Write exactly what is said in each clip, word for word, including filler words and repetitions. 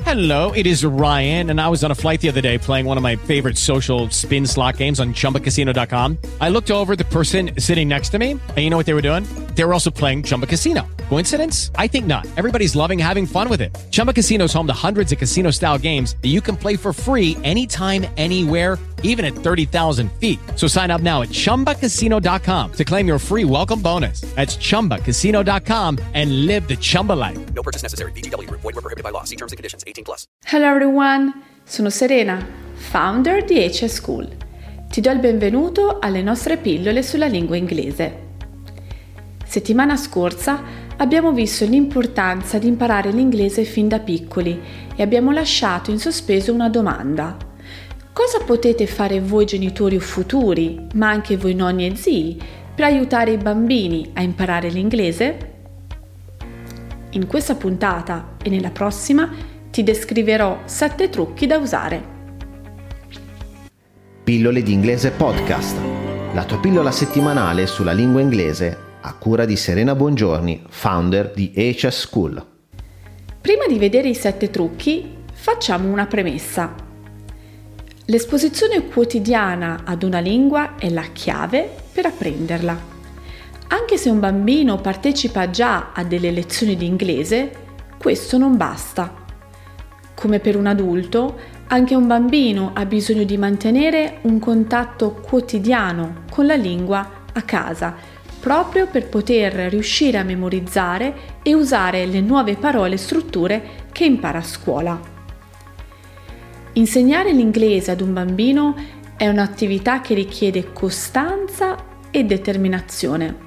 Hello, it is Ryan, and I was on a flight the other day playing one of my favorite social spin slot games on Chumba Casino dot com. I looked over at the person sitting next to me, and you know what they were doing? They were also playing Chumba Casino. Coincidence? I think not. Everybody's loving having fun with it. Chumba Casino is home to hundreds of casino-style games that you can play for free anytime, anywhere, even at thirty thousand feet. So sign up now at Chumba Casino dot com to claim your free welcome bonus. That's Chumba Casino dot com and live the Chumba life. No purchase necessary. V G W. Void where prohibited by law. See terms and conditions. eighteen plus. Hello everyone, sono Serena, founder di H S School. Ti do il benvenuto alle nostre pillole sulla lingua inglese. Settimana scorsa abbiamo visto l'importanza di imparare l'inglese fin da piccoli e abbiamo lasciato in sospeso una domanda. Cosa potete fare voi genitori o futuri, ma anche voi nonni e zii, per aiutare i bambini a imparare l'inglese? In questa puntata e nella prossima ti descriverò sette trucchi da usare. Pillole di inglese podcast, la tua pillola settimanale sulla lingua inglese a cura di Serena Bongiorni, founder di H S School. Prima di vedere i sette trucchi, facciamo una premessa. L'esposizione quotidiana ad una lingua è la chiave per apprenderla. Anche se un bambino partecipa già a delle lezioni di inglese, questo non basta. Come per un adulto, anche un bambino ha bisogno di mantenere un contatto quotidiano con la lingua a casa, proprio per poter riuscire a memorizzare e usare le nuove parole e strutture che impara a scuola. Insegnare l'inglese ad un bambino è un'attività che richiede costanza e determinazione.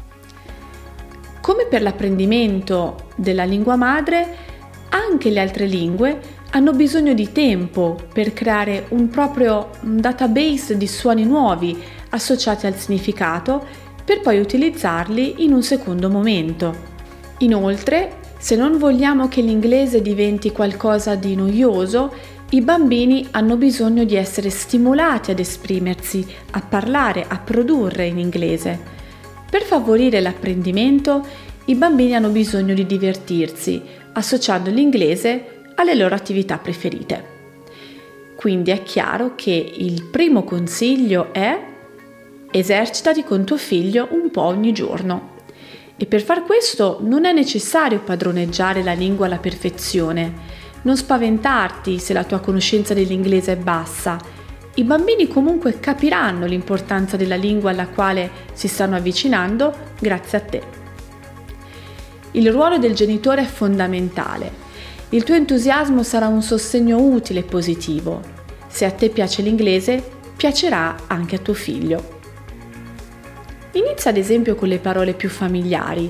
Come per l'apprendimento della lingua madre, anche le altre lingue hanno bisogno di tempo per creare un proprio database di suoni nuovi associati al significato per poi utilizzarli in un secondo momento. Inoltre, se non vogliamo che l'inglese diventi qualcosa di noioso, i bambini hanno bisogno di essere stimolati ad esprimersi, a parlare, a produrre in inglese. Per favorire l'apprendimento, i bambini hanno bisogno di divertirsi, associando l'inglese alle loro attività preferite. Quindi è chiaro che il primo consiglio è: esercitati con tuo figlio un po' ogni giorno. E per far questo non è necessario padroneggiare la lingua alla perfezione. Non spaventarti se la tua conoscenza dell'inglese è bassa. I bambini comunque capiranno l'importanza della lingua alla quale si stanno avvicinando grazie a te. Il ruolo del genitore è fondamentale. Il tuo entusiasmo sarà un sostegno utile e positivo. Se a te piace l'inglese, piacerà anche a tuo figlio. Inizia ad esempio con le parole più familiari.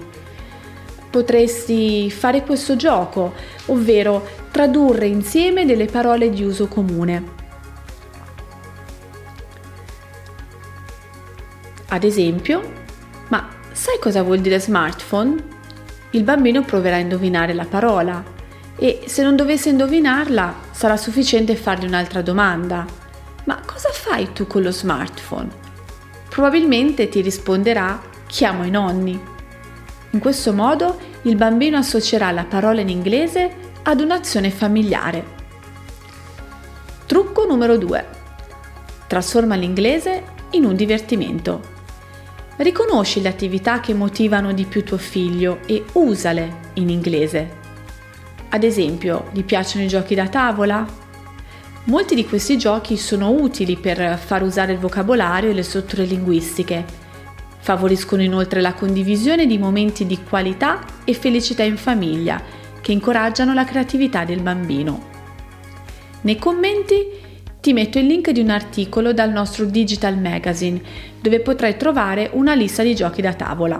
Potresti fare questo gioco, ovvero tradurre insieme delle parole di uso comune. Ad esempio, ma sai cosa vuol dire smartphone? Il bambino proverà a indovinare la parola e se non dovesse indovinarla sarà sufficiente fargli un'altra domanda. Ma cosa fai tu con lo smartphone? Probabilmente ti risponderà: chiamo i nonni. In questo modo il bambino associerà la parola in inglese ad un'azione familiare. Trucco numero due. Trasforma l'inglese in un divertimento. Riconosci le attività che motivano di più tuo figlio e usale in inglese. Ad esempio, gli piacciono i giochi da tavola? Molti di questi giochi sono utili per far usare il vocabolario e le strutture linguistiche. Favoriscono inoltre la condivisione di momenti di qualità e felicità in famiglia, che incoraggiano la creatività del bambino. Nei commenti ti metto il link di un articolo dal nostro Digital Magazine, dove potrai trovare una lista di giochi da tavola.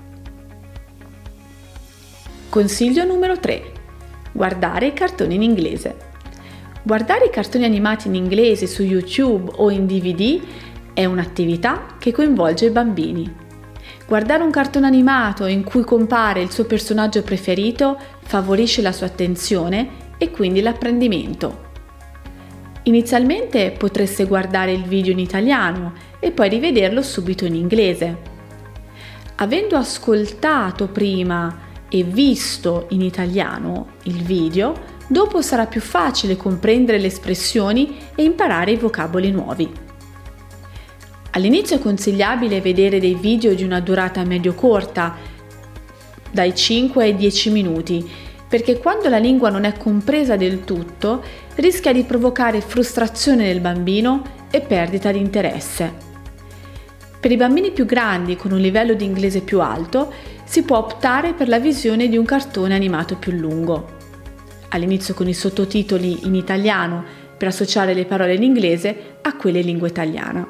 Consiglio numero tre. Guardare i cartoni in inglese. Guardare i cartoni animati in inglese su YouTube o in D V D è un'attività che coinvolge i bambini. Guardare un cartone animato in cui compare il suo personaggio preferito favorisce la sua attenzione e quindi l'apprendimento. Inizialmente potreste guardare il video in italiano e poi rivederlo subito in inglese. Avendo ascoltato prima e visto in italiano il video, dopo sarà più facile comprendere le espressioni e imparare i vocaboli nuovi. All'inizio è consigliabile vedere dei video di una durata medio-corta, dai cinque ai dieci minuti, perché quando la lingua non è compresa del tutto rischia di provocare frustrazione nel bambino e perdita di interesse. Per i bambini più grandi con un livello di inglese più alto si può optare per la visione di un cartone animato più lungo, all'inizio con i sottotitoli in italiano per associare le parole in inglese a quelle in lingua italiana.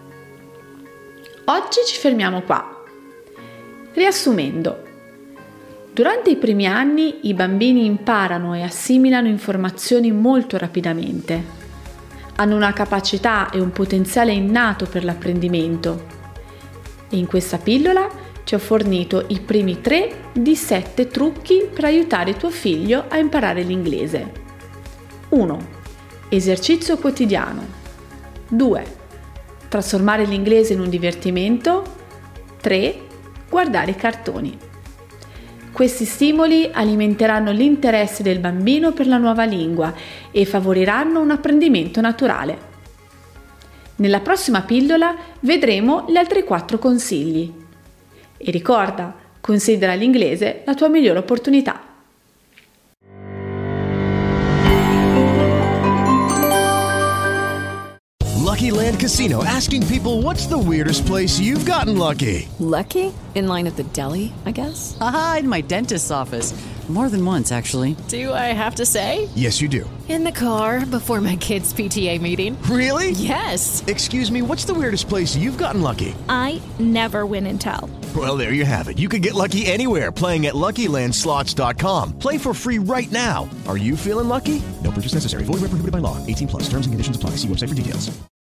Oggi ci fermiamo qua. Riassumendo, durante i primi anni i bambini imparano e assimilano informazioni molto rapidamente. Hanno una capacità e un potenziale innato per l'apprendimento. E in questa pillola ti ho fornito i primi tre di sette trucchi per aiutare tuo figlio a imparare l'inglese. uno. Esercizio quotidiano. due. Trasformare l'inglese in un divertimento. tre. Guardare i cartoni. Questi stimoli alimenteranno l'interesse del bambino per la nuova lingua e favoriranno un apprendimento naturale. Nella prossima pillola vedremo gli altri quattro consigli. E ricorda, considera l'inglese la tua migliore opportunità. Lucky Land Casino, asking people, what's the weirdest place you've gotten lucky? Lucky? In line at the deli, I guess? Aha, in my dentist's office. More than once, actually. Do I have to say? Yes, you do. In the car before my kids' P T A meeting. Really? Yes. Excuse me, what's the weirdest place you've gotten lucky? I never win and tell. Well, there you have it. You can get lucky anywhere, playing at Lucky Land Slots dot com. Play for free right now. Are you feeling lucky? No purchase necessary. Void where prohibited by law. eighteen plus. Terms and conditions apply. See website for details.